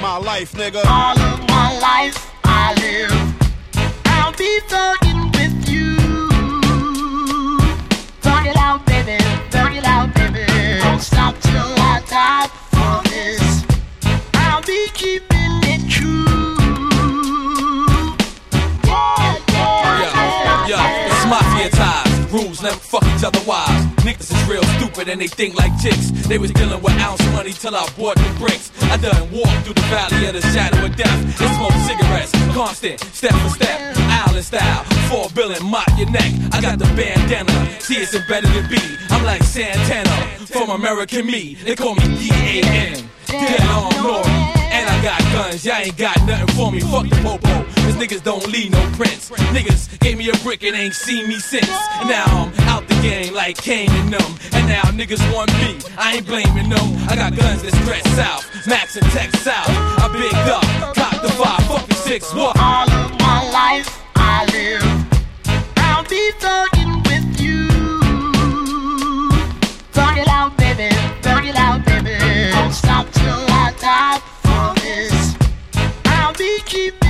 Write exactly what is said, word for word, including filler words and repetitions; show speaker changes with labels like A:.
A: my life, nigga.
B: All of my life I live. I'll be thugging with you. Thug it out, baby. Thug it out, baby. Don't stop till I die for this. I'll be keeping it true. Yeah, yeah,
C: yeah, yeah. It's mafia ties. Rules never fuck each other wise. Niggas is real stupid and they think like chicks. They was dealing with ounce money till I bought the bricks. I done walked through the valley of the shadow of death and smoked cigarettes, constant, step for step, island style, four billion, mop your neck. I got the bandana, see it's embedded in B. I'm like Santana, from American Me. They call me D A N, Dead on Nori. And I got guns, y'all ain't got nothing for me. Fuck the popo, cause niggas don't leave no prints. Niggas gave me a brick and ain't seen me since. And now I'm out the game like Kane and them. And now niggas want me, I ain't blaming them. I got guns that stretch south, Max and Tech South. I bigged up, clock the five, fuck the six, what?
B: All of my life I live. I'll be thugging with you. Thug it out, baby. Thug it out, baby. Don't stop till I die for this. I'll be keeping